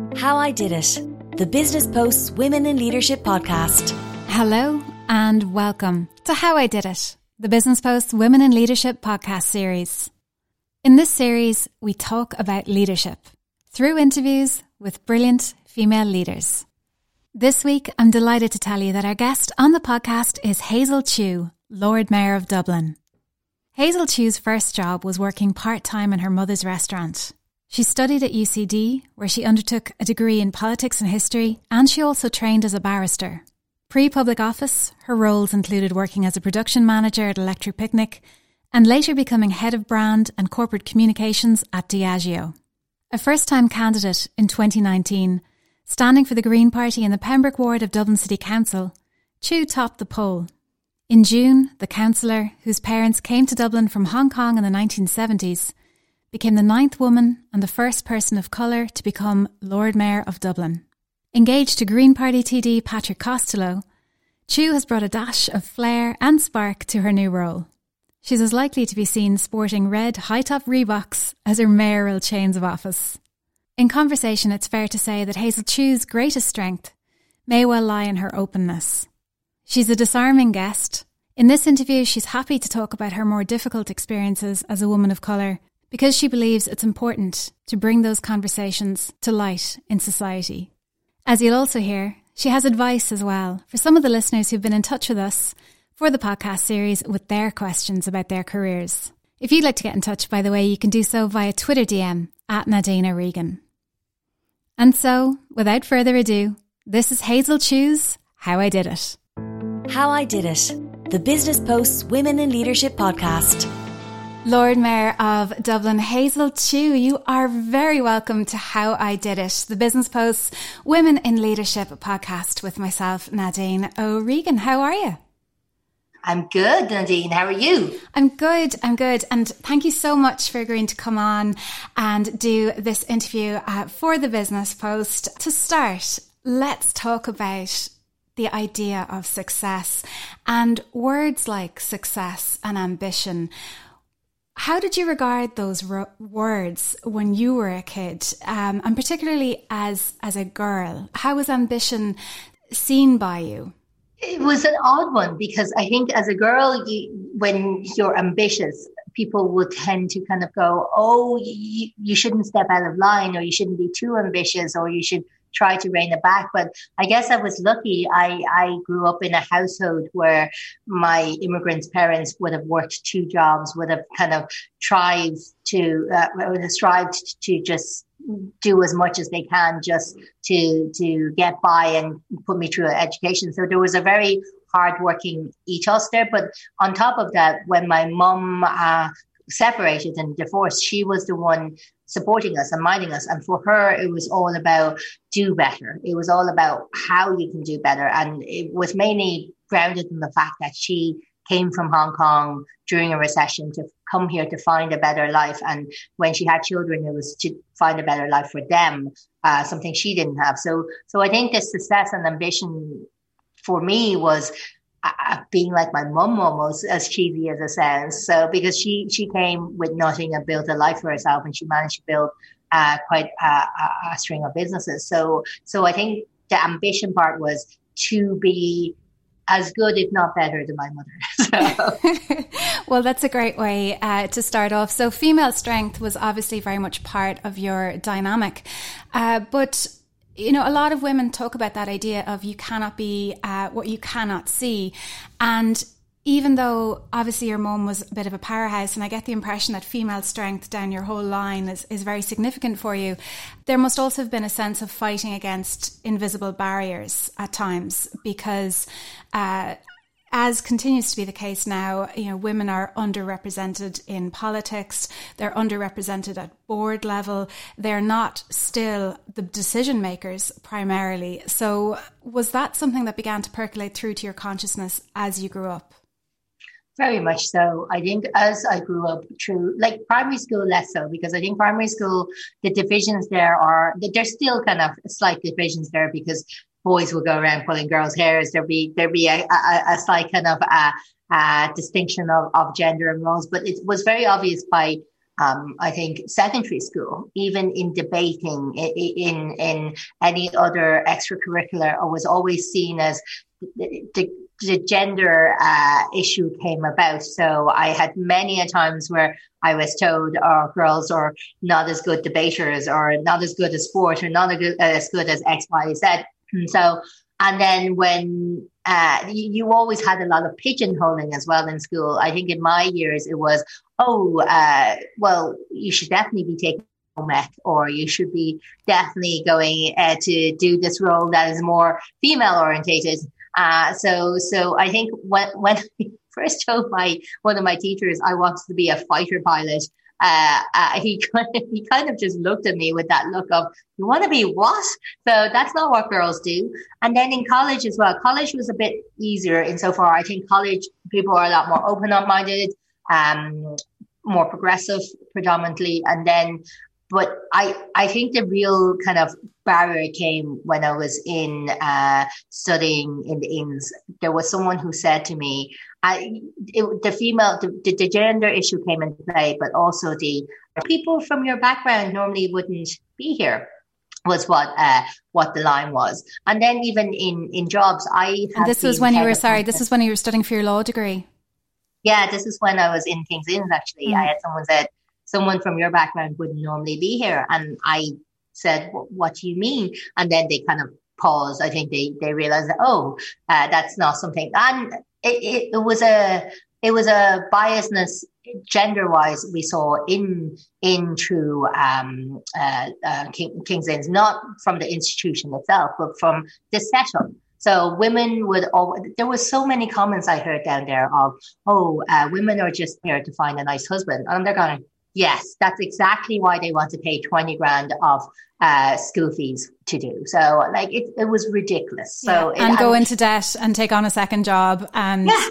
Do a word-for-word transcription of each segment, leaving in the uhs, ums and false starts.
How I Did It, the Business Post's Women in Leadership podcast. Hello and welcome to How I Did It, the Business Post's Women in Leadership podcast series. In this series, we talk about leadership through interviews with brilliant female leaders. This week, I'm delighted to tell you that our guest on the podcast is Hazel Chu, Lord Mayor of Dublin. Hazel Chu's first job was working part-time in her mother's restaurant. She studied at U C D, where she undertook a degree in politics and history, and she also trained as a barrister. Pre-public office, her roles included working as a production manager at Electric Picnic, and later becoming head of brand and corporate communications at Diageo. A first-time candidate in twenty nineteen, standing for the Green Party in the Pembroke ward of Dublin City Council, Chu topped the poll. In June, the councillor, whose parents came to Dublin from Hong Kong in the nineteen seventies, became the ninth woman and the first person of colour to become Lord Mayor of Dublin. Engaged to Green Party T D Patrick Costello, Chu has brought a dash of flair and spark to her new role. She's as likely to be seen sporting red high-top Reeboks as her mayoral chains of office. In conversation, it's fair to say that Hazel Chu's greatest strength may well lie in her openness. She's a disarming guest. In this interview, she's happy to talk about her more difficult experiences as a woman of colour, because she believes it's important to bring those conversations to light in society. As you'll also hear, she has advice as well for some of the listeners who've been in touch with us for the podcast series with their questions about their careers. If you'd like to get in touch, by the way, you can do so via Twitter D M at Nadine O'Regan. And so, without further ado, this is Hazel Chu's How I Did It. How I Did It, the Business Post's Women in Leadership podcast. Lord Mayor of Dublin, Hazel Chu, you are very welcome to How I Did It, the Business Post's Women in Leadership podcast with myself, Nadine O'Regan. How are you? I'm good, Nadine. How are you? I'm good, I'm good. And thank you so much for agreeing to come on and do this interview uh, for the Business Post. To start, let's talk about the idea of success and words like success and ambition. How did you regard those ro- words when you were a kid, um, and particularly as as a girl? How was ambition seen by you? It was an odd one because I think as a girl, you, when you're ambitious, people would tend to kind of go, oh, you, you shouldn't step out of line, or you shouldn't be too ambitious, or you should try to rein it back. But I guess I was lucky. I, I grew up in a household where my immigrants' parents would have worked two jobs, would have kind of tried to, uh, would have strived to just do as much as they can just to, to get by and put me through an education. So there was a very hardworking ethos there. But on top of that, when my mum, uh, separated and divorced, she was the one supporting us and minding us. And for her, it was all about do better. It was all about how you can do better. And it was mainly grounded in the fact that she came from Hong Kong during a recession to come here to find a better life. And when she had children, it was to find a better life for them, uh, something she didn't have. So, so I think the success and ambition for me was Uh, being like my mum, almost, as cheesy as it sounds. So because she she came with nothing and built a life for herself, and she managed to build uh, quite a, a, a string of businesses. So so I think the ambition part was to be as good, if not better, than my mother. So. Well, that's a great way uh, to start off. So female strength was obviously very much part of your dynamic, uh, but you know, a lot of women talk about that idea of you cannot be uh, what you cannot see. And even though obviously your mum was a bit of a powerhouse, and I get the impression that female strength down your whole line is, is very significant for you, there must also have been a sense of fighting against invisible barriers at times, because uh, as continues to be the case now, you know, women are underrepresented in politics. They're underrepresented at board level. They're not still the decision makers primarily. So was that something that began to percolate through to your consciousness as you grew up? Very much so. I think as I grew up through, like primary school, less so, because I think primary school, the divisions there are, there's still kind of slight divisions there because boys will go around pulling girls' hairs. There'll be, there'll be a, a, a slight kind of a, a distinction of, of gender and roles, but it was very obvious by um, I think secondary school, even in debating, in, in, in any other extracurricular, I was always seen as the, the, the gender uh, issue came about. So I had many a times where I was told, oh, girls are not as good debaters, or not as good at sport, or not as good, as good as X, Y, Z. And so, and then when uh, you, you always had a lot of pigeonholing as well in school. I think in my years it was, oh, uh, well, you should definitely be taking home ec, or you should be definitely going uh, to do this role that is more female orientated. Uh, so, so I think when, when I first told my, one of my teachers I wanted to be a fighter pilot, uh, uh, he kind of, he kind of just looked at me with that look of, you want to be what? So that's not what girls do. And then in college as well, college was a bit easier insofar. I think college people are a lot more open-minded, um, more progressive predominantly. And then, but I, I think the real kind of barrier came when I was in uh, studying in the Inns. There was someone who said to me, I, it, the female, the, the gender issue came into play, but also the people from your background normally wouldn't be here, was what uh, what the line was. And then even in, in jobs, I And this was when you were, sorry, this is when you were studying for your law degree. Yeah, this is when I was in King's Inns, actually. Mm. I had someone said, someone from your background wouldn't normally be here. And I said, what do you mean? And then they kind of paused. I think they, they realized that, oh, uh, that's not something. And it, it, it was a, it was a biasness gender wise we saw in, in true, um, uh, uh, King, King's Inns, not from the institution itself, but from the setup. So women would, always, there was so many comments I heard down there of, oh, uh, women are just there to find a nice husband. And they're going, yes, that's exactly why they want to pay twenty grand of uh, school fees to do. So like it, it was ridiculous. Yeah. So it, and go into debt and take on a second job. And yeah.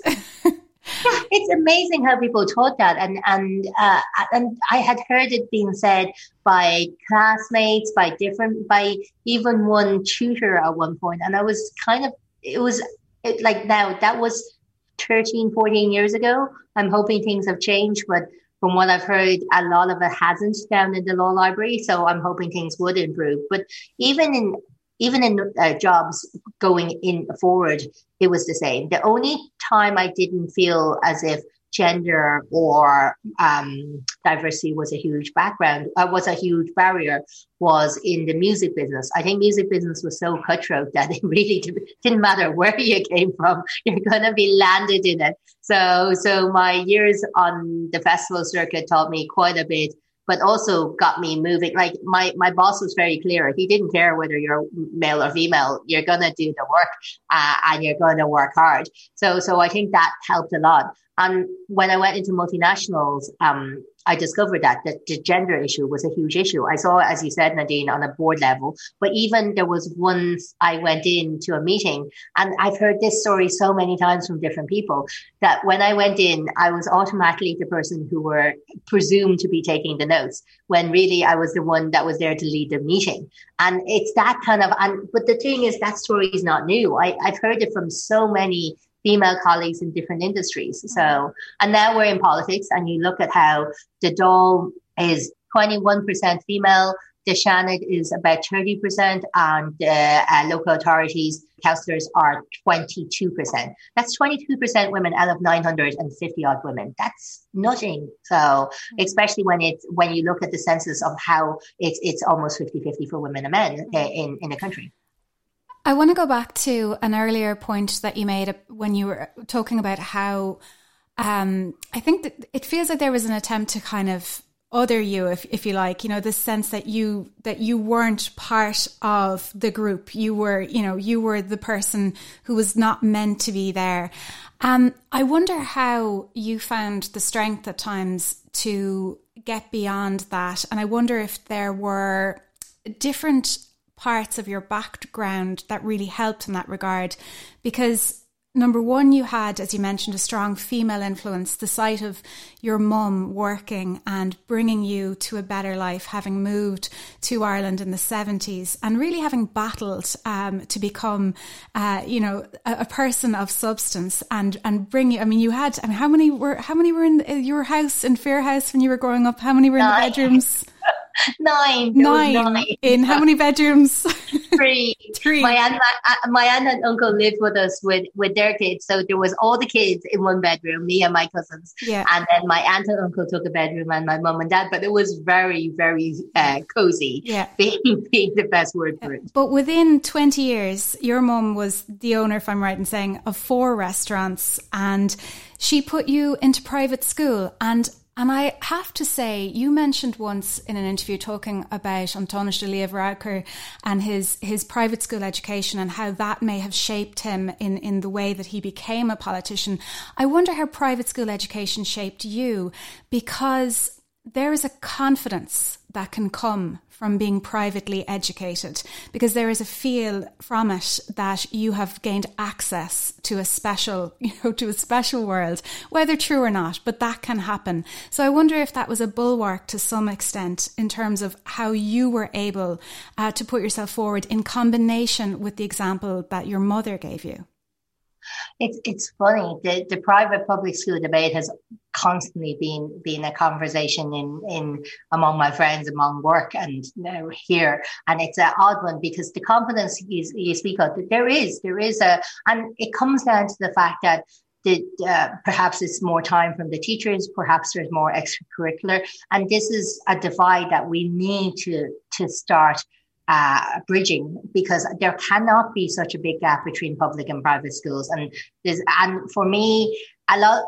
Yeah, it's amazing how people taught that. And, and, uh, and I had heard it being said by classmates, by different, by even one tutor at one point. And I was kind of, it was it, like now that was thirteen, fourteen years ago. I'm hoping things have changed, but from what I've heard, a lot of it hasn't down in the law library. So I'm hoping things would improve. But even in even in uh, jobs going in forward, it was the same. The only time I didn't feel as if gender or um, diversity was a huge background, uh, was a huge barrier, was in the music business. I think music business was so cutthroat that it really didn't matter where you came from. You're going to be landed in it. So, so my years on the festival circuit taught me quite a bit, but also got me moving. Like my, my boss was very clear. He didn't care whether you're male or female. You're going to do the work uh, and you're going to work hard. So, so I think that helped a lot. And when I went into multinationals, um, I discovered that the, the gender issue was a huge issue. I saw, as you said, Nadine, on a board level, but even there was once I went into a meeting, and I've heard this story so many times from different people, that when I went in, I was automatically the person who were presumed to be taking the notes, when really I was the one that was there to lead the meeting. And it's that kind of, and but the thing is, that story is not new. I, I've heard it from so many female colleagues in different industries. So, and now we're in politics, and you look at how the Dáil is twenty-one percent female, the Seanad is about thirty percent, and the uh, local authorities councillors are twenty-two percent. That's twenty-two percent women out of nine hundred fifty odd women. That's nothing. So, especially when it's, when you look at the census of how it's, it's almost fifty-fifty for women and men in, in the country. I want to go back to an earlier point that you made when you were talking about how um, I think that it feels like there was an attempt to kind of other you, if if you like, you know, the sense that you that you weren't part of the group. You were, you know, you were the person who was not meant to be there. Um, I wonder how you found the strength at times to get beyond that. And I wonder if there were different parts of your background that really helped in that regard, because number one, you had, as you mentioned, a strong female influence, the sight of your mum working and bringing you to a better life, having moved to Ireland in the seventies and really having battled um, to become, uh, you know, a, a person of substance and, and bring you, I mean, you had, I mean, how many were, how many were in your house, in Fair House when you were growing up? How many were in Nine. the bedrooms? Nine. Nine. nine. In how many bedrooms? Three. Three. My aunt, my, my aunt and uncle lived with us with, with their kids. So there was all the kids in one bedroom, me and my cousins. Yeah. And then my aunt and uncle took a bedroom and my mum and dad. But it was very, very uh, cozy. Yeah. Being, being the best word for it. But within twenty years, your mum was the owner, if I'm right in saying, of four restaurants. And she put you into private school. And And I have to say, you mentioned once in an interview talking about Antonis de Leeuwenhoek and his, his private school education and how that may have shaped him in, in the way that he became a politician. I wonder how private school education shaped you, because there is a confidence that can come from being privately educated, because there is a feel from it that you have gained access to a special, you know, to a special world, whether true or not, but that can happen. So I wonder if that was a bulwark to some extent in terms of how you were able uh, to put yourself forward in combination with the example that your mother gave you. It's it's funny. The the private public school debate has constantly been been a conversation in in among my friends, among work, and now here. And it's an odd one because the confidence you, you speak of, there is there is a, and it comes down to the fact that the, uh, perhaps it's more time from the teachers, perhaps there's more extracurricular, and this is a divide that we need to to start Uh, bridging, because there cannot be such a big gap between public and private schools. And there's, and for me, a lot,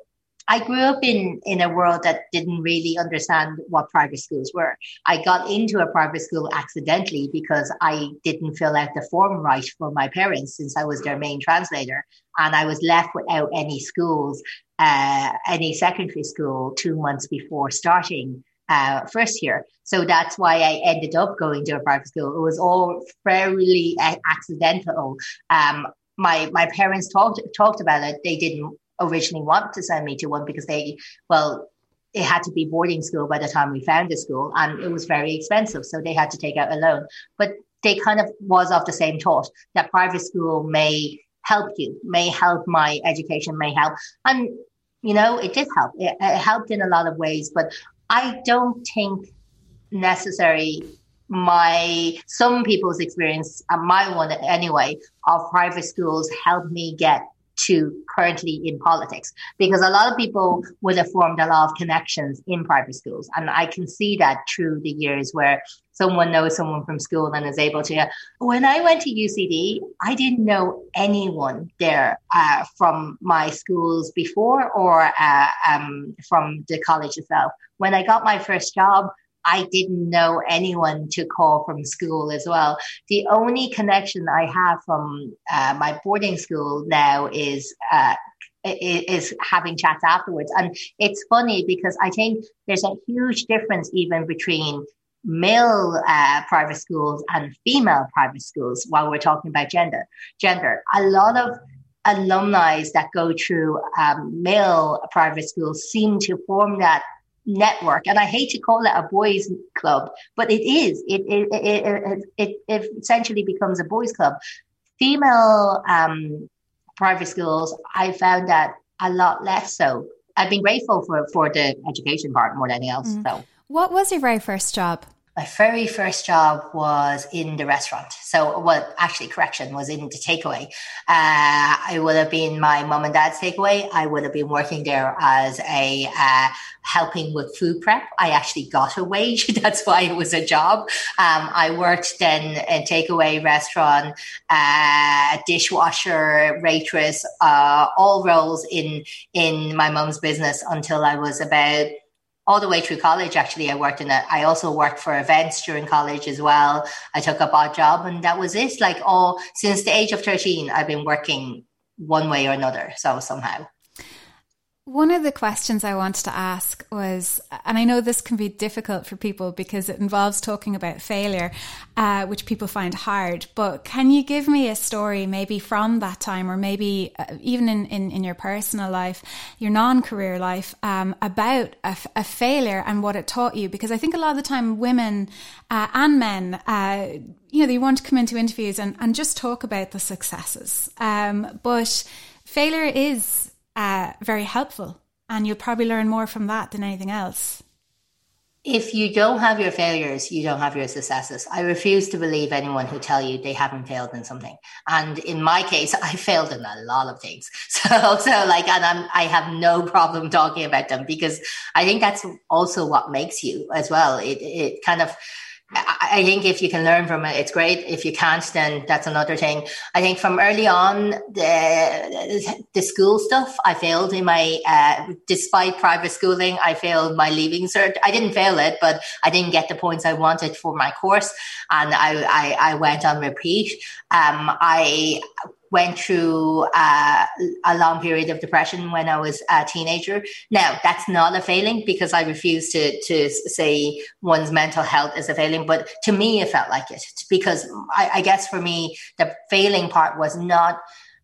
I grew up in, in a world that didn't really understand what private schools were. I got into a private school accidentally because I didn't fill out the form right for my parents since I was their main translator. And I was left without any schools, uh, any secondary school two months before starting Uh, first year. So that's why I ended up going to a private school. It was all fairly uh, accidental. Um, my my parents talked talked about it. They didn't originally want to send me to one because they, well, it had to be boarding school by the time we found a school, and it was very expensive. So they had to take out a loan. But they kind of was of the same thought that private school may help you, may help my education, may help. And, you know, it did help. It, it helped in a lot of ways, but I don't think necessary my, some people's experience, and my one anyway, of private schools helped me get to currently in politics, because a lot of people would have formed a lot of connections in private schools. And I can see that through the years where someone knows someone from school and is able to, when I went to U C D, I didn't know anyone there uh, from my schools before or uh, um, from the college itself. When I got my first job, I didn't know anyone to call from school as well. The only connection I have from uh, my boarding school now is uh, is having chats afterwards. And it's funny because I think there's a huge difference even between male uh, private schools and female private schools while we're talking about gender. Gender. A lot of alumni that go through um, male private schools seem to form that network, and I hate to call it a boys club, but it is. It it it, it, it, it essentially becomes a boys club. Female um, private schools, I found that a lot less so. I've been grateful for for the education part more than anything else. Mm. So, what was your very first job? My very first job was in the restaurant. So, well, actually, correction, was in the takeaway. Uh, it would have been my mum and dad's takeaway. I would have been working there as a uh, helping with food prep. I actually got a wage. That's why it was a job. Um, I worked then in takeaway restaurant, uh, dishwasher, waitress, uh, all roles in in my mum's business until I was about all the way through college. Actually, I worked in it. I also worked for events during college as well. I took up odd job, and that was it. Like all since the age of thirteen, I've been working one way or another. So somehow. One of the questions I wanted to ask was, and I know this can be difficult for people because it involves talking about failure, uh, which people find hard, but can you give me a story maybe from that time, or maybe uh, even in, in, in your personal life, your non-career life, um, about a, a failure and what it taught you? Because I think a lot of the time women uh, and men, uh, you know, they want to come into interviews and, and just talk about the successes. Um, but failure is Uh, very helpful, and you'll probably learn more from that than anything else. If you don't have your failures, you don't have your successes. I refuse to believe anyone who tell you they haven't failed in something. And in my case, I failed in a lot of things. So, so like, and I'm, I have no problem talking about them, because I think that's also what makes you as well. It, it kind of, I think if you can learn from it, it's great. If you can't, then that's another thing. I think from early on, the the school stuff, I failed in my, uh, despite private schooling, I failed my leaving cert. I didn't fail it, but I didn't get the points I wanted for my course. And I, I, I went on repeat. Um, I went through uh, a long period of depression when I was a teenager. Now, that's not a failing, because I refuse to to say one's mental health is a failing. But to me, it felt like it, because I, I guess for me, the failing part was not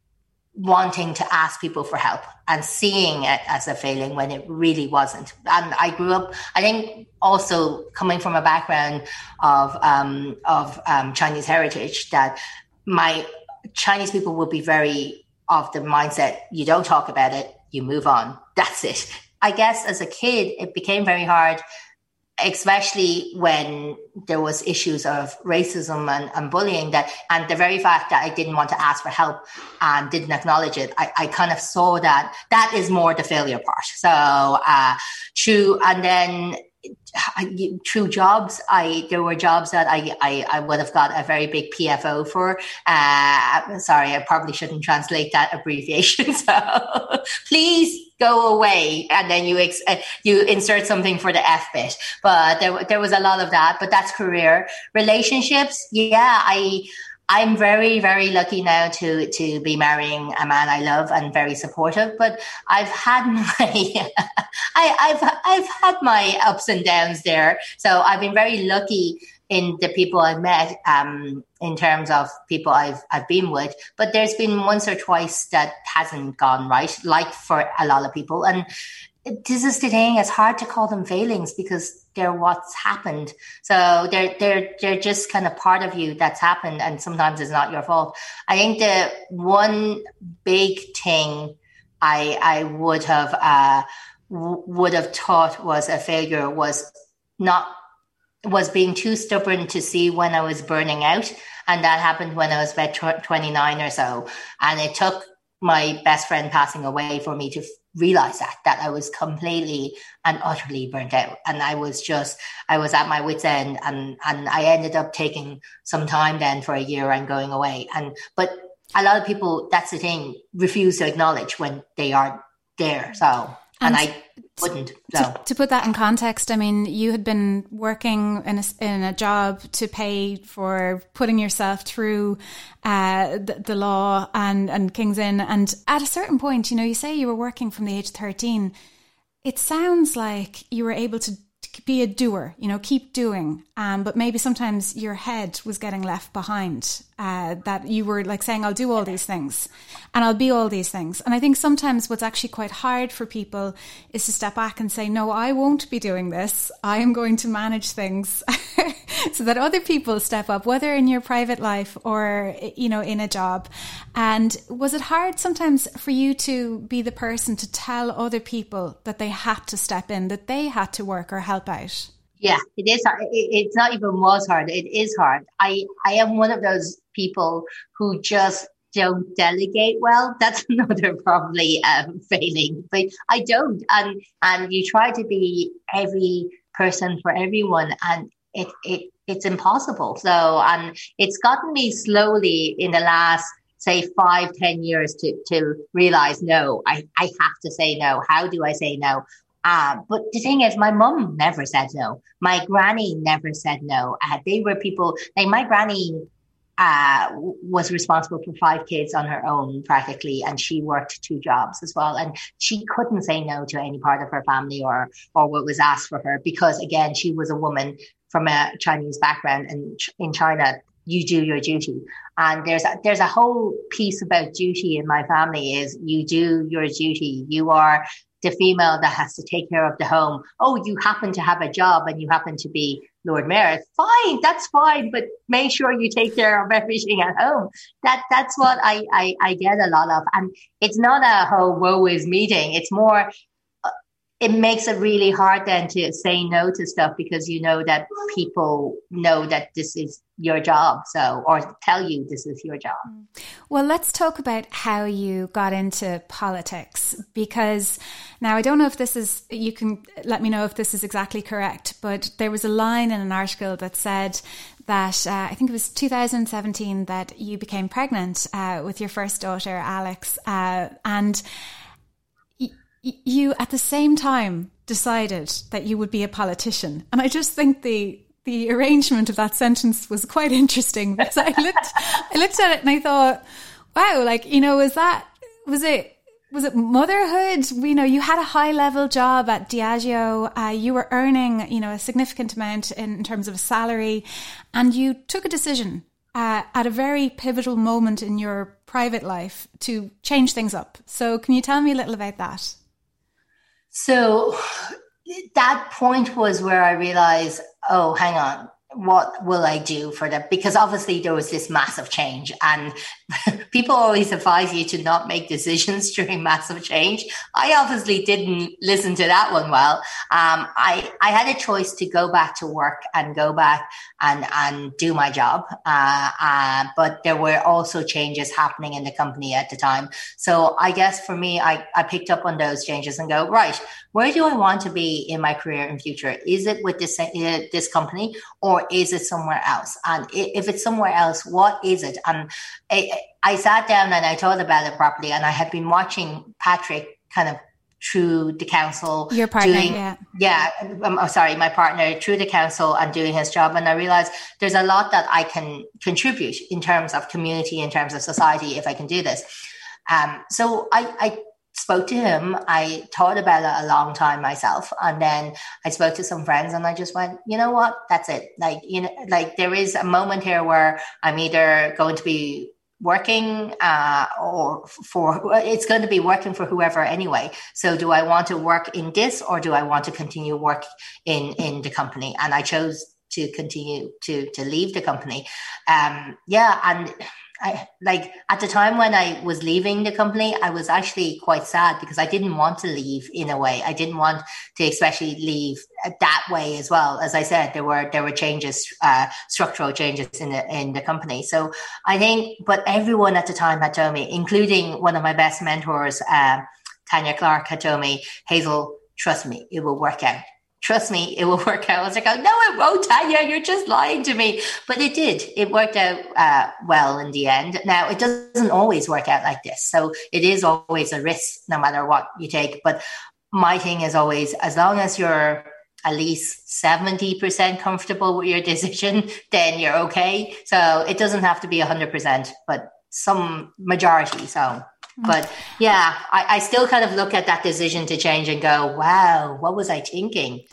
wanting to ask people for help and seeing it as a failing when it really wasn't. And I grew up, I think, also coming from a background of um, of um, Chinese heritage, that my Chinese people would be very of the mindset, you don't talk about it, you move on. That's it. I guess as a kid, it became very hard, especially when there was issues of racism and, and bullying, that, and the very fact that I didn't want to ask for help and didn't acknowledge it, I, I kind of saw that that is more the failure part. So uh, true. And then I, through jobs, I there were jobs that I, I, I would have got a very big P F O for. Uh, sorry, I probably shouldn't translate that abbreviation. So please go away, and then you ex- you insert something for the F bit. But there there was a lot of that. But that's career. Relationships, yeah, I. I'm very, very lucky now to to be marrying a man I love and very supportive. But I've had my, I, I've I've had my ups and downs there. So I've been very lucky in the people I've met, um, in terms of people I've I've been with. But there's been once or twice that hasn't gone right, like for a lot of people. And this is the thing; it's hard to call them failings, because they're what's happened. So they're they're they're just kind of part of you that's happened, and sometimes it's not your fault. I think the one big thing I I would have uh, w- would have thought was a failure was not was being too stubborn to see when I was burning out, and that happened when I was about twenty-nine or so, and it took my best friend passing away for me to realize that, that I was completely and utterly burnt out. And I was just, I was at my wit's end, and, and I ended up taking some time then for a year and going away. And, but a lot of people, that's the thing, refuse to acknowledge when they are there. So, and, and I wouldn't. So. To, to put that in context, I mean, you had been working in a, in a job to pay for putting yourself through uh, the, the law and, and King's Inn. And at a certain point, you know, you say you were working from the age of thirteen. It sounds like you were able to be a doer, you know, keep doing. Um, but maybe sometimes your head was getting left behind, uh, that you were like saying, I'll do all these things and I'll be all these things. And I think sometimes what's actually quite hard for people is to step back and say, no, I won't be doing this. I am going to manage things so that other people step up, whether in your private life or, you know, in a job. And was it hard sometimes for you to be the person to tell other people that they had to step in, that they had to work or help out? Yeah, it is hard. It's not even was hard. It is hard. I, I am one of those people who just don't delegate well. That's another probably um, failing, but I don't. And and you try to be every person for everyone, and it it it's impossible. So, and it's gotten me slowly in the last, say, five, ten years to to realize, no, I, I have to say no. How do I say no? Uh, but the thing is, my mum never said no. My granny never said no. Uh, they were people, like my granny uh, was responsible for five kids on her own practically, and she worked two jobs as well. And she couldn't say no to any part of her family or or what was asked for her, because again, she was a woman from a Chinese background, and in China, you do your duty. And there's a, there's a whole piece about duty in my family is you do your duty. You are the female that has to take care of the home. Oh, you happen to have a job and you happen to be Lord Mayor. Fine, that's fine, but make sure you take care of everything at home. That that's what I, I, I get a lot of. And it's not a whole woe is meeting. It's more, uh, it makes it really hard then to say no to stuff, because you know that people know that this is your job, so, or tell you this is your job. Well, let's talk about how you got into politics, because now I don't know if this is, you can let me know if this is exactly correct, but there was a line in an article that said that, uh, I think it was two thousand seventeen, that you became pregnant uh, with your first daughter, Alex, uh, and y- you at the same time decided that you would be a politician. And I just think the The arrangement of that sentence was quite interesting, because I looked, I looked at it and I thought, wow, like, you know, was that, was it, was it motherhood? You know, you had a high level job at Diageo. Uh, you were earning, you know, a significant amount in, in terms of salary, and you took a decision uh, at a very pivotal moment in your private life to change things up. So can you tell me a little about that? So that point was where I realized, oh, hang on, what will I do for them? Because obviously there was this massive change, and people always advise you to not make decisions during massive change. I obviously didn't listen to that one well. Um, I, I had a choice to go back to work and go back and, and do my job. Uh, uh, but there were also changes happening in the company at the time. So I guess for me, I, I picked up on those changes and go, right, where do I want to be in my career in future? Is it with this, uh, this company, or is it somewhere else? And if it's somewhere else, what is it? And I, I sat down and I thought about it properly, and I had been watching Patrick kind of through the council. Your partner, doing, yeah. Yeah, I'm oh, sorry, my partner through the council and doing his job. And I realized there's a lot that I can contribute in terms of community, in terms of society, if I can do this. Um, so I, I spoke to him. I thought about it a long time myself. And then I spoke to some friends and I just went, you know what, that's it. Like, you know, like there is a moment here where I'm either going to be working uh, or for, it's going to be working for whoever anyway. So do I want to work in this, or do I want to continue work in, in the company? And I chose to continue to, to leave the company. Um, yeah. And I, like at the time when I was leaving the company, I was actually quite sad, because I didn't want to leave in a way. I didn't want to especially leave that way as well. As I said, there were there were changes, uh, structural changes in the in the company. So I think, but everyone at the time had told me, including one of my best mentors, uh, Tanya Clark, had told me, Hazel, trust me, it will work out. Trust me, it will work out. I was like, oh, no, it won't, Tanya. You're just lying to me. But it did. It worked out uh, well in the end. Now, it doesn't always work out like this. So it is always a risk, no matter what you take. But my thing is always, as long as you're at least seventy percent comfortable with your decision, then you're okay. So it doesn't have to be one hundred percent, but some majority. So... But yeah, I, I still kind of look at that decision to change and go, wow, what was I thinking?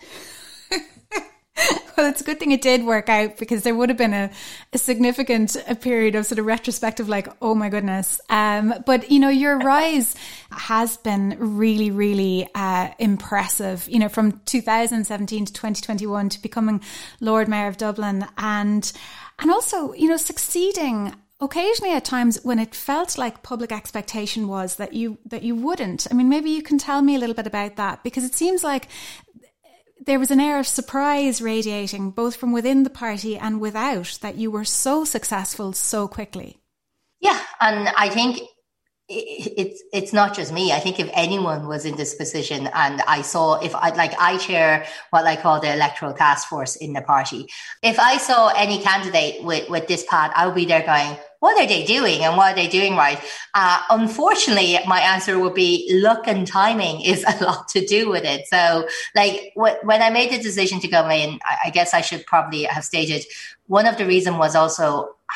Well, it's a good thing it did work out, because there would have been a, a significant a period of sort of retrospective, like, oh my goodness. Um, but, you know, your rise has been really, really uh, impressive, you know, from two thousand seventeen to twenty twenty-one to becoming Lord Mayor of Dublin, and and also, you know, succeeding occasionally at times when it felt like public expectation was that you that you wouldn't. I mean, maybe you can tell me a little bit about that, because it seems like there was an air of surprise radiating both from within the party and without, that you were so successful so quickly. Yeah, and I think it's it's not just me. I think if anyone was in this position, and I saw, if I like I chair what I call the electoral task force in the party, if I saw any candidate with with this path, I would be there going, what are they doing and what are they doing right? Uh, unfortunately, my answer would be luck and timing is a lot to do with it. So like wh- when I made the decision to go in, I, I guess I should probably have stated one of the reasons was also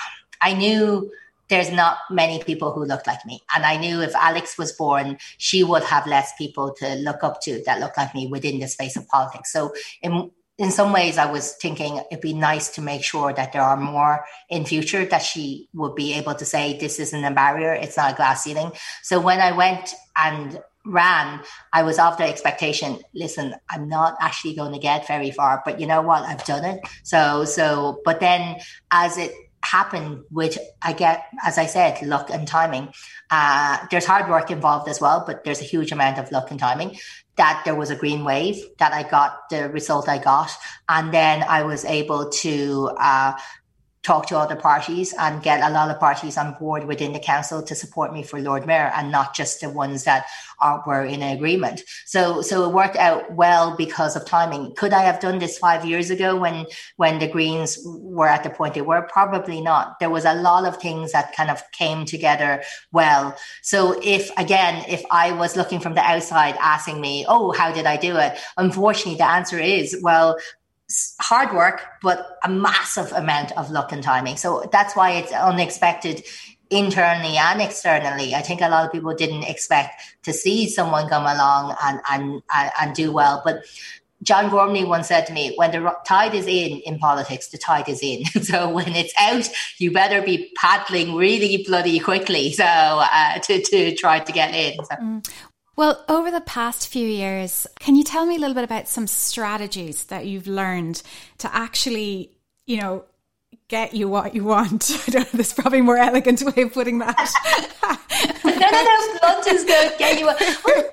I knew there's not many people who looked like me. And I knew if Alex was born, she would have less people to look up to that look like me within the space of politics. So in in some ways, I was thinking it'd be nice to make sure that there are more in future that she would be able to say, this isn't a barrier, it's not a glass ceiling. So when I went and ran, I was of the expectation, listen, I'm not actually going to get very far, but you know what, I've done it. So, so, but then as it happened with, I get, as I said, luck and timing, uh, there's hard work involved as well, but there's a huge amount of luck and timing, that there was a green wave, that I got the result I got. And then I was able to, uh, talk to other parties and get a lot of parties on board within the council to support me for Lord Mayor, and not just the ones that are, were in agreement. So, so it worked out well because of timing. Could I have done this five years ago when, when the Greens were at the point they were? Probably not. There was a lot of things that kind of came together well. So if, again, if I was looking from the outside asking me, oh, how did I do it? Unfortunately, the answer is, well, hard work, but a massive amount of luck and timing. So that's why it's unexpected internally and externally. I think a lot of people didn't expect to see someone come along and and and do well. But John Gormley once said to me, when the tide is in, in politics, the tide is in. So when it's out, you better be paddling really bloody quickly so uh, to, to try to get in. So. Mm. Well, over the past few years, can you tell me a little bit about some strategies that you've learned to actually, you know, get you what you want? I don't know, there's probably a more elegant way of putting that. no, no, no, blunt is good. Get you what. Well,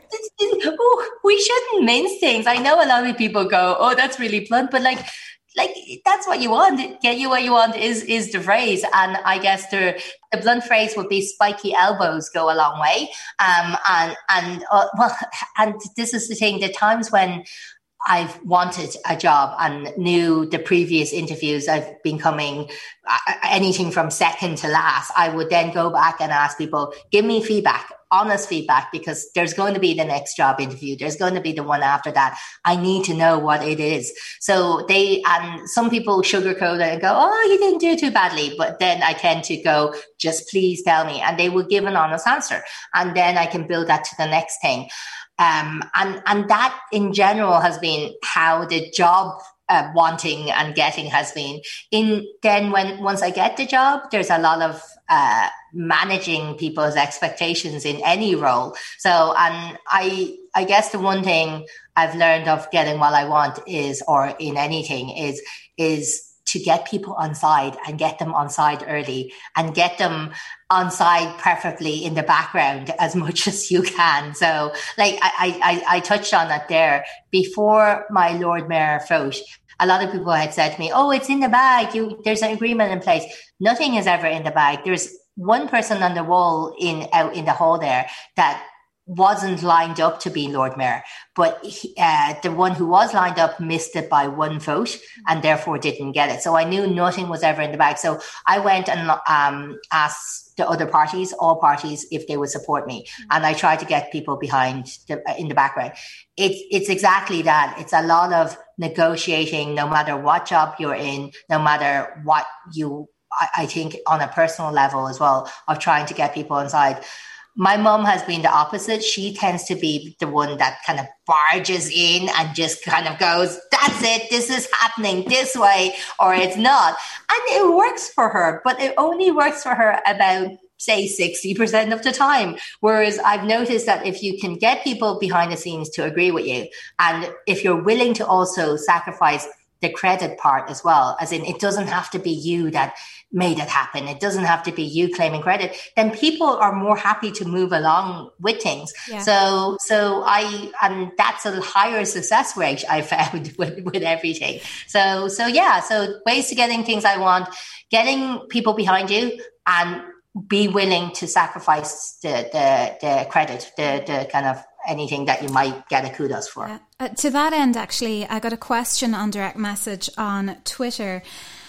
oh, we shouldn't mince things. I know a lot of people go, oh, that's really blunt, but like, Like that's what you want. Get you what you want is is the phrase, and I guess the the blunt phrase would be spiky elbows go a long way. Um, and and uh, well, and this is the thing. The times when I've wanted a job and knew the previous interviews I've been coming anything from second to last, I would then go back and ask people, give me feedback. Honest feedback, because there's going to be the next job interview. There's going to be the one after that. I need to know what it is. So they, and some people sugarcoat it and go, oh, you didn't do too badly. But then I tend to go, just please tell me. And they will give an honest answer. And then I can build that to the next thing. Um, and, and that in general has been how the job Uh, wanting and getting has been. In then when once I get the job, there's a lot of uh, managing people's expectations in any role. So, and I I guess the one thing I've learned of getting what I want is, or in anything, is is to get people on side and get them on side early and get them on side preferably in the background as much as you can. So like I, I, I touched on that there before my Lord Mayor vote. A lot of people had said to me, oh, it's in the bag. You, there's an agreement in place. Nothing is ever in the bag. There's one person on the wall in out in the hall there that wasn't lined up to be Lord Mayor, but he, uh, the one who was lined up missed it by one vote and therefore didn't get it. So I knew nothing was ever in the bag. So I went and um, asked the other parties, all parties, if they would support me. Mm-hmm. And I tried to get people behind the, in the background. It's, it's exactly that. It's a lot of negotiating, no matter what job you're in, no matter what you, I, I think on a personal level as well, of trying to get people inside. My mum has been the opposite. She tends to be the one that kind of barges in and just kind of goes, that's it, this is happening this way, or it's not. And it works for her, but it only works for her about, say, sixty percent of the time. Whereas I've noticed that if you can get people behind the scenes to agree with you, and if you're willing to also sacrifice the credit part as well, as in it doesn't have to be you that made it happen. It doesn't have to be you claiming credit. Then people are more happy to move along with things. Yeah. So, so I, and that's a higher success rate I found with, with everything. So, so yeah, so ways to getting things I want, getting people behind you, and be willing to sacrifice the, the, the credit, the, the kind of anything that you might get a kudos for. Yeah. Uh, to that end, actually, I got a question on direct message on Twitter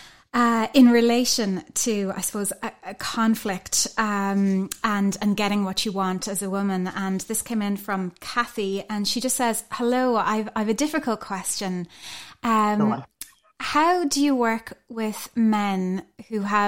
uh, in relation to, I suppose, a, a conflict um, and and getting what you want as a woman. And this came in from Kathy, and she just says, "Hello, I've I've a difficult question. Um, Go on. How do you work with men who have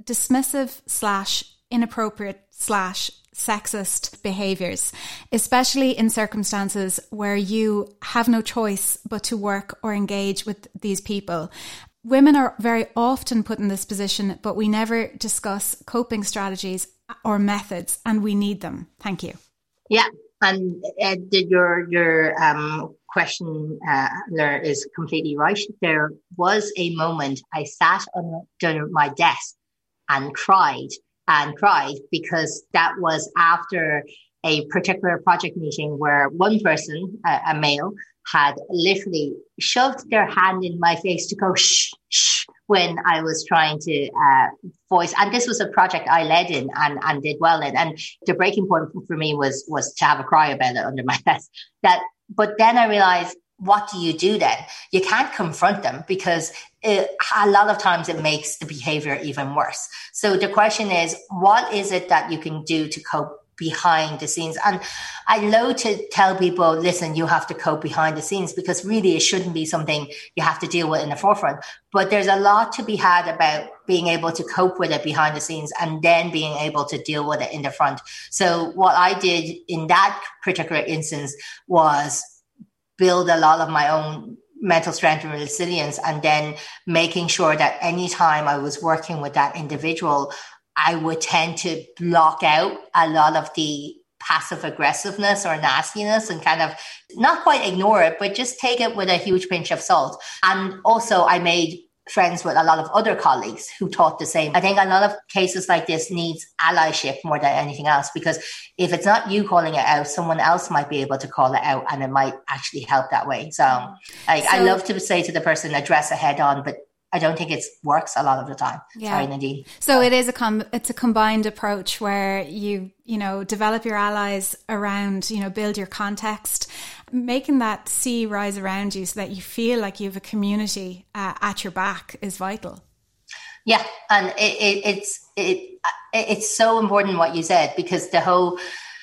dismissive slash inappropriate slash sexist behaviours, especially in circumstances where you have no choice but to work or engage with these people. Women are very often put in this position, but we never discuss coping strategies or methods, and we need them. Thank you. Yeah, and uh, your your um, question uh, is completely right. There was a moment I sat under my desk and cried and cried because that was after a particular project meeting where one person, a, a male, had literally shoved their hand in my face to go shh, shh, when I was trying to uh, voice. And this was a project I led in and, and did well in. And the breaking point for me was was to have a cry about it under my desk. That, but then I realized, what do you do then? You can't confront them because it, a lot of times it makes the behavior even worse. So the question is, what is it that you can do to cope behind the scenes? And I love to tell people, listen, you have to cope behind the scenes, because really it shouldn't be something you have to deal with in the forefront. But there's a lot to be had about being able to cope with it behind the scenes and then being able to deal with it in the front. So what I did in that particular instance was build a lot of my own mental strength and resilience, and then making sure that anytime I was working with that individual, I would tend to block out a lot of the passive aggressiveness or nastiness and kind of not quite ignore it, but just take it with a huge pinch of salt. And also I made friends with a lot of other colleagues who taught the same. I think a lot of cases like this needs allyship more than anything else, because if it's not you calling it out, someone else might be able to call it out and it might actually help that way. So, like, so I love to say to the person, address it head on, but I don't think it works a lot of the time. Yeah. Sorry, Nadine. So it is a com- it's a combined approach where you, you know, develop your allies around, you know, build your context, making that sea rise around you so that you feel like you have a community uh, at your back is vital. Yeah. And it, it, it's, it, it's so important what you said, because the whole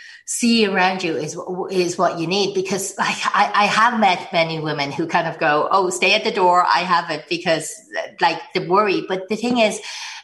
see around you is is what you need. Because like I, I have met many women who kind of go, oh, stay at the door, I have it, because like the worry. But the thing is,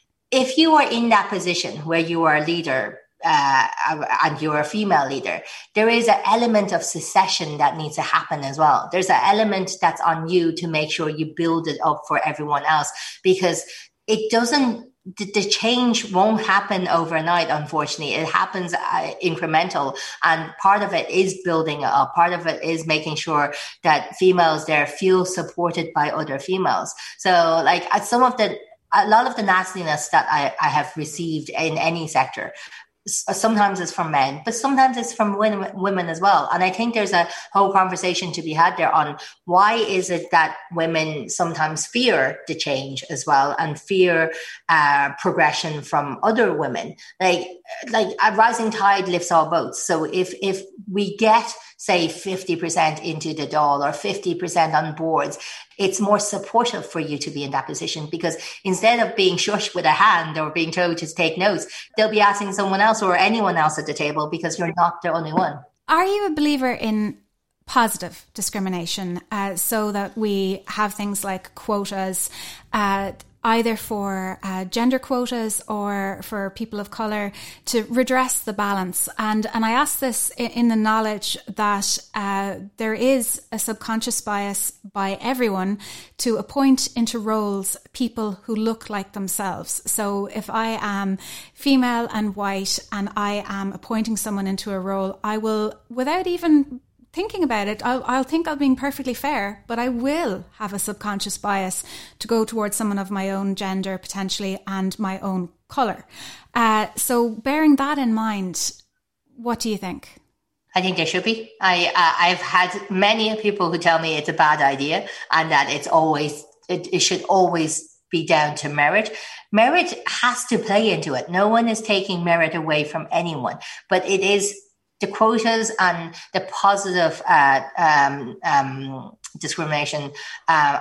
if you are in that position where you are a leader uh, and you're a female leader, there is an element of secession that needs to happen as well. There's an element that's on you to make sure you build it up for everyone else, because it doesn't The, the change won't happen overnight, unfortunately. It happens uh, incremental. And part of it is building it up. Part of it is making sure that females there feel supported by other females. So like at some of the, a lot of the nastiness that I, I have received in any sector, sometimes it's from men, but sometimes it's from women, women as well. And I think there's a whole conversation to be had there on why is it that women sometimes fear the change as well, and fear uh, progression from other women. Like, like a rising tide lifts all boats. So if, if we get, say, fifty percent into the D A L or fifty percent on boards, it's more supportive for you to be in that position, because instead of being shushed with a hand or being told to take notes, they'll be asking someone else or anyone else at the table, because you're not the only one. Are you a believer in positive discrimination, uh, so that we have things like quotas, uh, either for uh, gender quotas or for people of colour, to redress the balance? And and I ask this in, in the knowledge that uh, there is a subconscious bias by everyone to appoint into roles people who look like themselves. So if I am female and white and I am appointing someone into a role, I will, without even thinking about it, I'll, I'll think I'm being perfectly fair, but I will have a subconscious bias to go towards someone of my own gender potentially and my own colour. Uh, so bearing that in mind, what do you think? I think there should be. I, uh, I've had many people who tell me it's a bad idea and that it's always, it, it should always be down to merit. Merit has to play into it. No one is taking merit away from anyone, but it is the quotas and the positive uh, um, um, discrimination uh,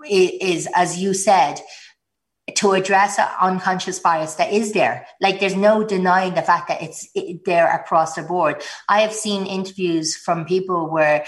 is, as you said, to address an unconscious bias that is there. Like, there's no denying the fact that it's it, there across the board. I have seen interviews from people where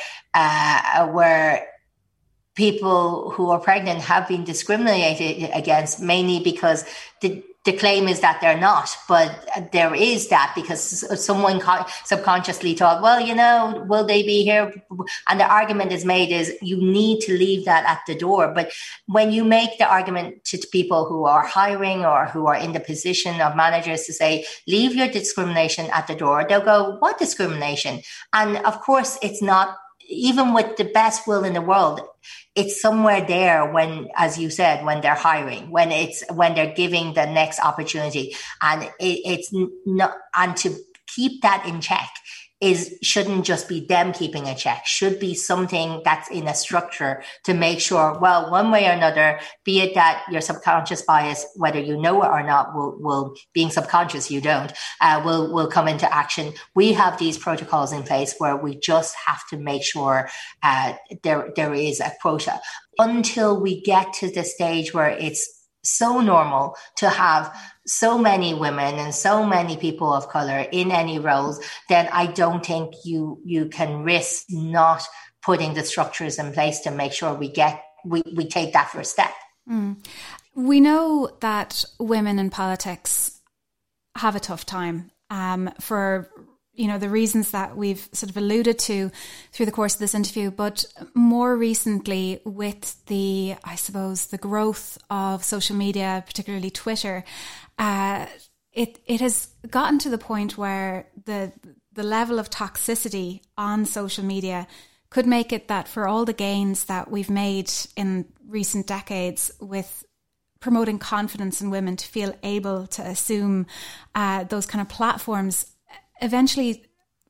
uh, where people who are pregnant have been discriminated against, mainly because the the claim is that they're not, but there is that because someone subconsciously thought, well, you know, will they be here? And the argument is made is you need to leave that at the door. But when you make the argument to people who are hiring or who are in the position of managers to say, leave your discrimination at the door, they'll go, what discrimination? And of course, it's not, even with the best will in the world, it's somewhere there when, as you said, when they're hiring, when it's, when they're giving the next opportunity. And it, it's not, and to keep that in check is, shouldn't just be them keeping a check, should be something that's in a structure to make sure, well, one way or another, be it that your subconscious bias, whether you know it or not, will, will being subconscious, you don't, uh, will, will come into action. We have these protocols in place where we just have to make sure uh, there, there is a quota until we get to the stage where it's so normal to have so many women and so many people of color in any roles, then I don't think you you can risk not putting the structures in place to make sure we get we, we take that first step. Mm. We know that women in politics have a tough time um, for you know, the reasons that we've sort of alluded to through the course of this interview, but more recently with the, I suppose, the growth of social media, particularly Twitter, uh, it it has gotten to the point where the the level of toxicity on social media could make it that for all the gains that we've made in recent decades with promoting confidence in women to feel able to assume uh, those kind of platforms, eventually,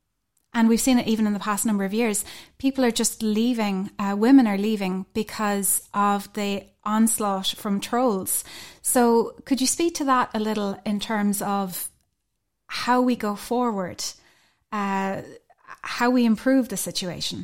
and we've seen it even in the past number of years, people are just leaving, uh, women are leaving because of the onslaught from trolls. So could you speak to that a little in terms of how we go forward, uh, how we improve the situation?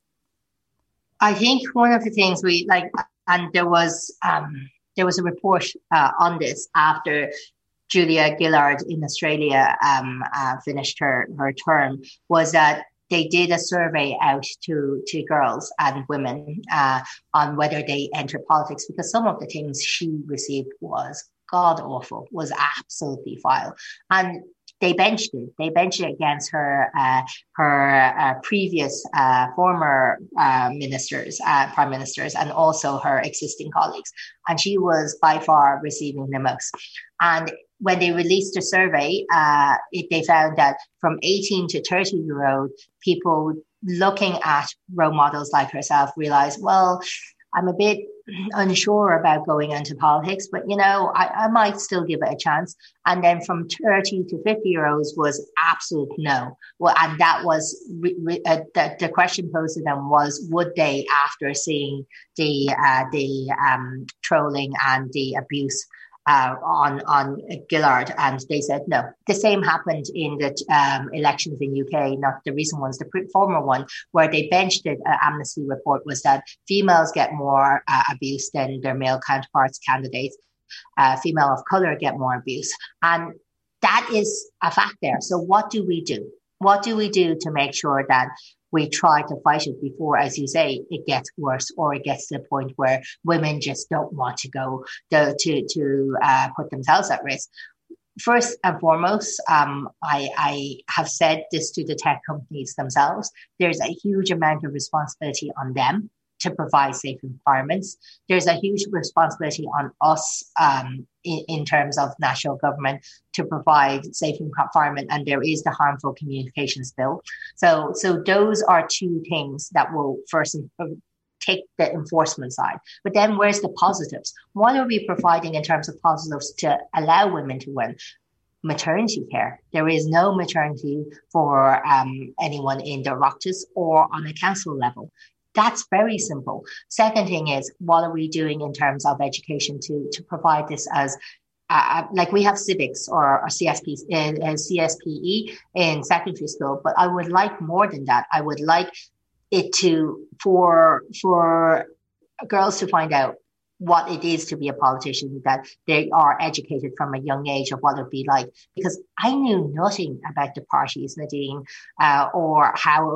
I think one of the things we like, and there was, um, there was a report uh, on this after Julia Gillard in Australia um, uh, finished her, her term, was that they did a survey out to, to girls and women uh, on whether they enter politics, because some of the things she received was god awful, was absolutely vile. And they benched it. They benched it against her uh, her uh, previous uh, former uh, ministers, uh, prime ministers, and also her existing colleagues. And she was by far receiving the most. And when they released the survey, uh, it, they found that from eighteen to thirty year old people looking at role models like herself realized, well, I'm a bit unsure about going into politics, but, you know, I, I might still give it a chance. And then from thirty to fifty year olds was absolute no. Well, and that was re, re, uh, the, the question posed to them was, would they, after seeing the uh, the um, trolling and the abuse Uh, on on Gillard, and they said no. The same happened in the um, elections in U K, not the recent ones, the pre- former one, where they benched it. Uh, Amnesty report was that females get more uh, abuse than their male counterparts candidates. Uh, female of colour get more abuse, and that is a fact there. So what do we do? What do we do to make sure that we try to fight it before, as you say, it gets worse, or it gets to the point where women just don't want to go to to, to uh, put themselves at risk? First and foremost, um, I, I have said this to the tech companies themselves. There's a huge amount of responsibility on them to provide safe environments. There's a huge responsibility on us um, in, in terms of national government to provide safe environment. And there is the harmful communications bill. So, so those are two things that will first take the enforcement side. But then where's the positives? What are we providing in terms of positives to allow women to win? Maternity care. There is no maternity for um, anyone in the Oireachtas or on a council level. That's very simple. Second thing is, what are we doing in terms of education to, to provide this as, uh, like we have civics or, or C S P, uh, C S P E in secondary school, but I would like more than that. I would like it to, for, for girls to find out what it is to be a politician, that they are educated from a young age of what it'd be like. Because I knew nothing about the parties, Nadine, uh, or how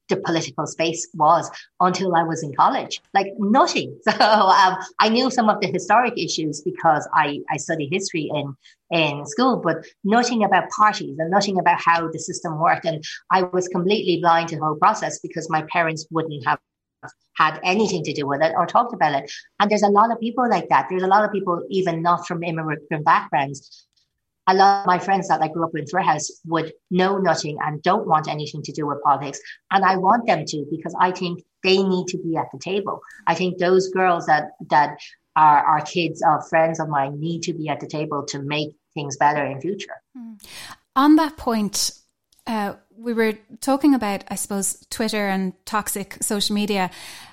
the political space was until I was in college, like nothing. So um, I knew some of the historic issues because I, I studied history in, in school, but nothing about parties and nothing about how the system worked. And I was completely blind to the whole process because my parents wouldn't have had anything to do with it or talked about it. And there's a lot of people like that. There's a lot of people, even not from immigrant backgrounds. A lot of my friends that I grew up in Thread House would know nothing and don't want anything to do with politics. And I want them to, because I think they need to be at the table. I think those girls that, that are, are kids of friends of mine need to be at the table to make things better in future. Mm. On that point, uh, we were talking about, I suppose, Twitter and toxic social media.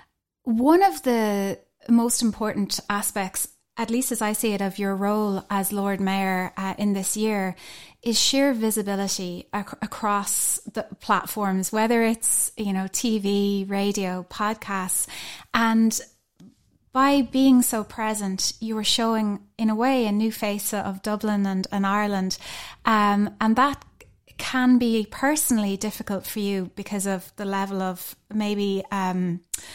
One of the most important aspects, at least as I see it, of your role as Lord Mayor uh, in this year is sheer visibility ac- across the platforms, whether it's, you know, T V, radio, podcasts. And by being so present, you were showing, in a way, a new face of Dublin and, and Ireland. Um, and that can be personally difficult for you because of the level of maybe... Um,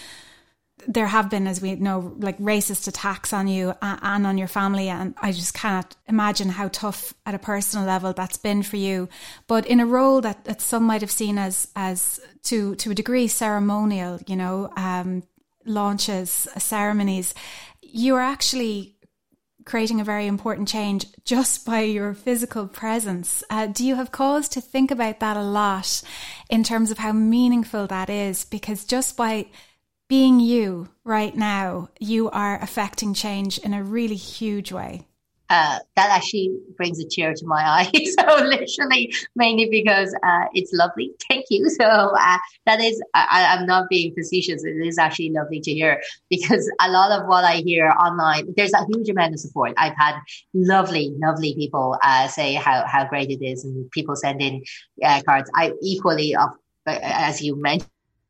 there have been, as we know, like racist attacks on you and on your family. And I just cannot imagine how tough at a personal level that's been for you. But in a role that, that some might have seen as, as to, to a degree ceremonial, you know, um, launches, ceremonies, you are actually creating a very important change just by your physical presence. Uh, do you have cause to think about that a lot in terms of how meaningful that is? Because just by being you right now, you are affecting change in a really huge way. Uh, that actually brings a tear to my eye. So literally, mainly because uh, it's lovely. Thank you. So uh, that is, I, I'm not being facetious. It is actually lovely to hear because a lot of what I hear online, there's a huge amount of support. I've had lovely, lovely people uh, say how, how great it is, and people send in uh, cards. I equally, uh, as you mentioned,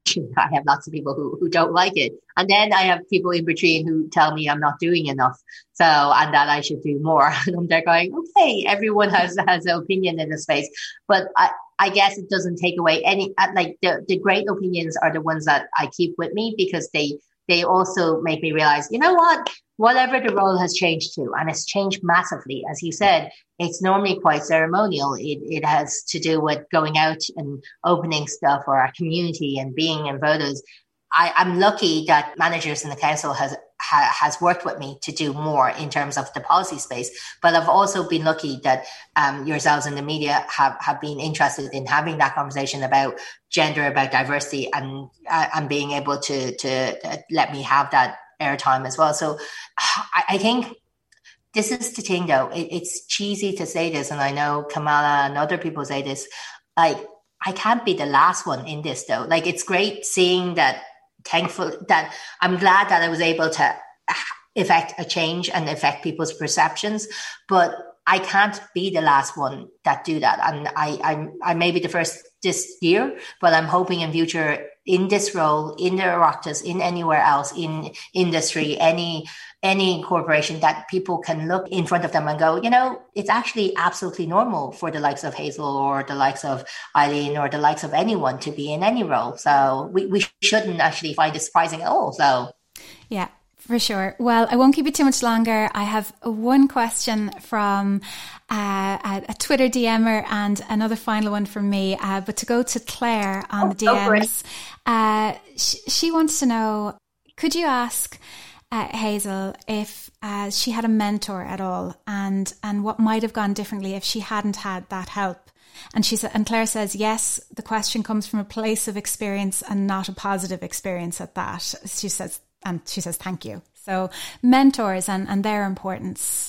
I have lots of people who, who don't like it. And then I have people in between who tell me I'm not doing enough. So, and that I should do more. And they're going, okay, everyone has, has an opinion in the space. But I, I guess it doesn't take away any, like the, the great opinions are the ones that I keep with me because they, they also make me realize, you know what, whatever the role has changed to, and it's changed massively, as you said, it's normally quite ceremonial. It, it has to do with going out and opening stuff for our community and being in photos. I, I'm lucky that managers in the council has ha, has worked with me to do more in terms of the policy space. But I've also been lucky that um, yourselves in the media have, have been interested in having that conversation about gender, about diversity, and uh, and being able to to uh, let me have that airtime as well. So I, I think this is the thing, though. It, it's cheesy to say this, and I know Kamala and other people say this. Like, I can't be the last one in this, though. Like, it's great seeing that. Thankful that I'm glad that I was able to effect a change and affect people's perceptions, but I can't be the last one that do that. And I, I, I may be the first this year, but I'm hoping in future in this role, in the Oireachtas, in anywhere else, in industry, any any corporation, that people can look in front of them and go, you know, it's actually absolutely normal for the likes of Hazel or the likes of Eileen or the likes of anyone to be in any role. So we, we shouldn't actually find it surprising at all. So yeah. For sure. Well, I won't keep you too much longer. I have one question from uh, a, a Twitter D Mer and another final one from me. Uh, but to go to Claire on oh, the D Ms, uh, she, she wants to know, could you ask uh, Hazel if uh, she had a mentor at all, and, and what might have gone differently if she hadn't had that help? And she said, and Claire says, yes, the question comes from a place of experience and not a positive experience at that. She says, and she says, thank you. So mentors and, and their importance.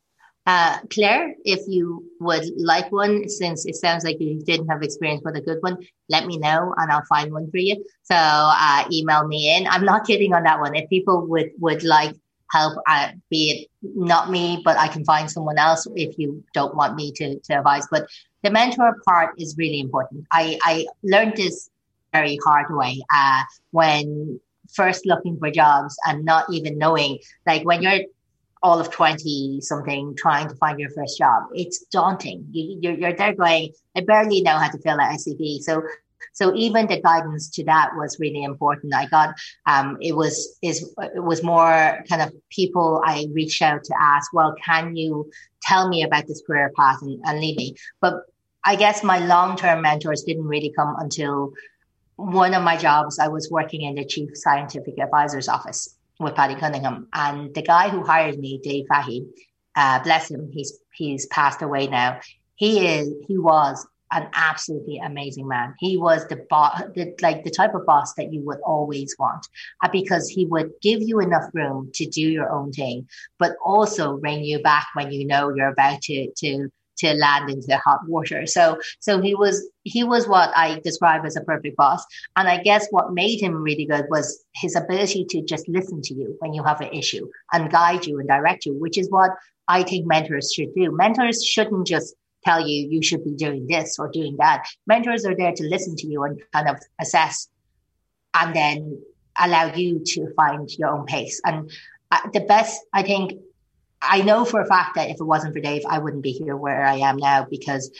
Uh, Claire, if you would like one, since it sounds like you didn't have experience with a good one, let me know and I'll find one for you. So uh, email me in. I'm not kidding on that one. If people would, would like help, uh, be it not me, but I can find someone else if you don't want me to, to advise. But the mentor part is really important. I, I learned this very hard way uh, when first looking for jobs and not even knowing, like when you're all of twenty something trying to find your first job, it's daunting. You, you're, you're there going, I barely know how to fill out a C V. So So even the guidance to that was really important. I got, um, it was, is, it was more kind of people I reached out to ask, well, can you tell me about this career path and, and lead me? But I guess my long-term mentors didn't really come until one of my jobs. I was working in the Chief Scientific Advisor's office with Paddy Cunningham, and the guy who hired me, Dave Fahey, uh, bless him, he's he's passed away now. He is he was an absolutely amazing man. He was the boss, the, like the type of boss that you would always want, uh, because he would give you enough room to do your own thing, but also bring you back when you know you're about to to. to land into hot water. So, so he was, he was what I describe as a perfect boss. And I guess what made him really good was his ability to just listen to you when you have an issue and guide you and direct you, which is what I think mentors should do. Mentors shouldn't just tell you, you should be doing this or doing that. Mentors are there to listen to you and kind of assess and then allow you to find your own pace. And uh, the best, I think, I know for a fact that if it wasn't for Dave, I wouldn't be here where I am now, because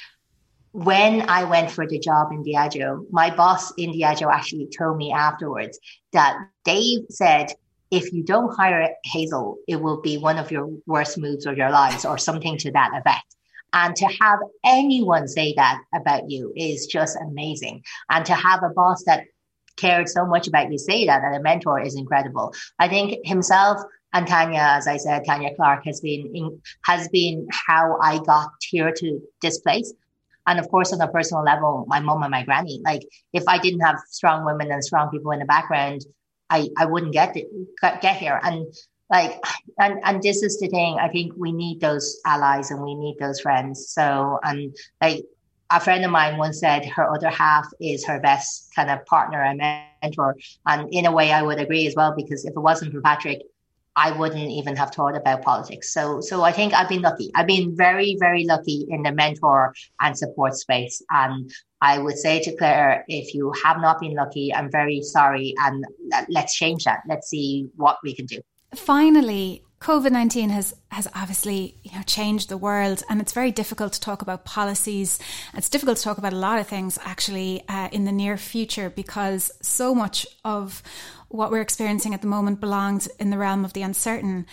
when I went for the job in Diageo, my boss in Diageo actually told me afterwards that Dave said, if you don't hire Hazel, it will be one of your worst moves of your lives, or something to that effect. And to have anyone say that about you is just amazing. And to have a boss that cared so much about you say that, and a mentor, is incredible. I think himself and Tanya, as I said, Tanya Clark has been in, has been how I got here to this place. And of course, on a personal level, my mom and my granny. Like, if I didn't have strong women and strong people in the background, I, I wouldn't get it, get here. And like, and, and this is the thing. I think we need those allies and we need those friends. So, and like a friend of mine once said, her other half is her best kind of partner and mentor. And in a way, I would agree as well, because if it wasn't for Patrick, I wouldn't even have thought about politics. So, so I think I've been lucky. I've been very, very lucky in the mentor and support space. And I would say to Claire, if you have not been lucky, I'm very sorry. And let's change that. Let's see what we can do. Finally, COVID nineteen has, has obviously, you know, changed the world, and it's very difficult to talk about policies. It's difficult to talk about a lot of things actually uh, in the near future, because so much of what we're experiencing at the moment belongs in the realm of the uncertain.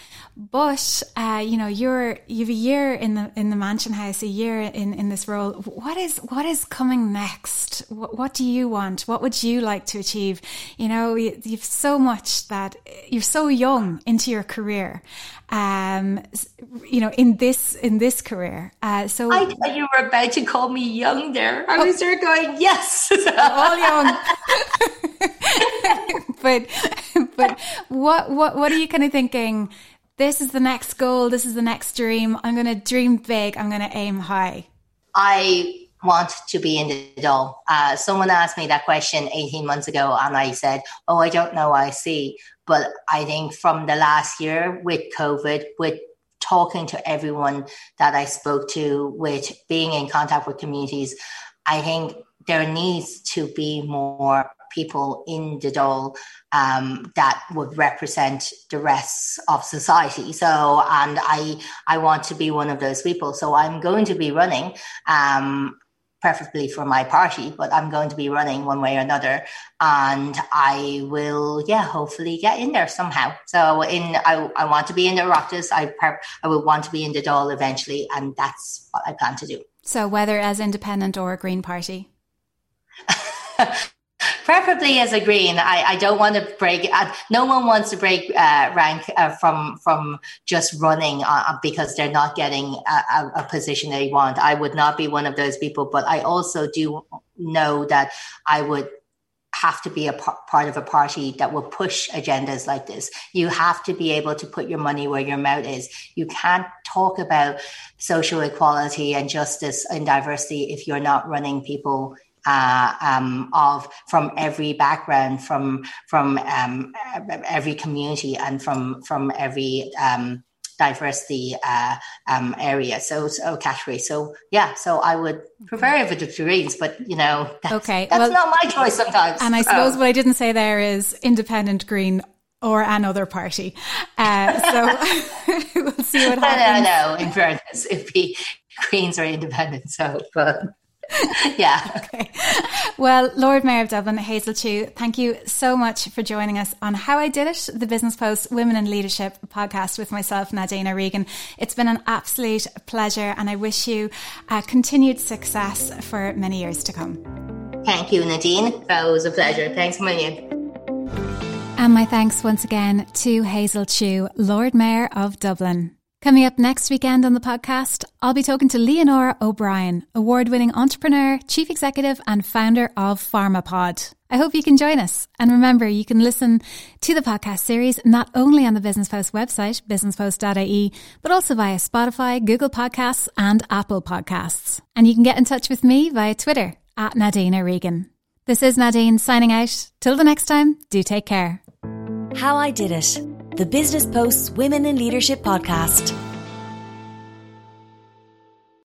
But uh, you know, you're you've a year in the in the Mansion House, a year in, in this role. What is what is coming next? What, what do you want? What would you like to achieve? You know, you, you've so much that you're so young into your career. Um, you know, in this in this career. Uh, so I thought you were about to call me young there. I was there going, yes, all young. but but what what what are you kind of thinking? This is the next goal. This is the next dream. I'm going to dream big. I'm going to aim high. I want to be in the Dáil. Uh, someone asked me that question eighteen months ago, and I said, "Oh, I don't know. I see." But I think from the last year with COVID, with talking to everyone that I spoke to, with being in contact with communities, I think there needs to be more people in the Dáil um, that would represent the rest of society. So, and I, I want to be one of those people. So I'm going to be running, um, preferably for my party, but I'm going to be running one way or another, and I will, yeah, hopefully get in there somehow. So in, I, I want to be in the Oireachtas. I, I will want to be in the Dáil eventually, and that's what I plan to do. So whether as independent or a Green Party? Preferably as a Green. I, I don't want to break, uh, no one wants to break uh, rank uh, from from just running uh, because they're not getting a, a, a position they want. I would not be one of those people, but I also do know that I would have to be a p- part of a party that will push agendas like this. You have to be able to put your money where your mouth is. You can't talk about social equality and justice and diversity if you're not running people Uh, um, of from every background, from from um, every community, and from from every um, diversity uh, um, area. So, so category. So yeah. So I would prefer if it was Greens, but you know, that's, okay, that's well, not my choice sometimes. And I so. suppose what I didn't say there is independent, Green, or another party. Uh, so we'll see what happens. I know. In fairness, it'd be Greens or independent. So, but. Yeah. Okay. Well, Lord Mayor of Dublin, Hazel Chu, thank you so much for joining us on How I Did It, the Business Post Women in Leadership podcast with myself, Nadine O'Regan. It's been an absolute pleasure, and I wish you uh, continued success for many years to come. Thank you, Nadine. That was a pleasure. Thanks a million. And my thanks once again to Hazel Chu, Lord Mayor of Dublin. Coming up next weekend on the podcast, I'll be talking to Leonora O'Brien, award-winning entrepreneur, chief executive and founder of Pharmapod. I hope you can join us. And remember, you can listen to the podcast series not only on the Business Post website, business post dot I E, but also via Spotify, Google Podcasts and Apple Podcasts. And you can get in touch with me via Twitter at Nadine O'Regan. This is Nadine signing out. Till the next time, do take care. How I Did It, the Business Post's Women in Leadership podcast.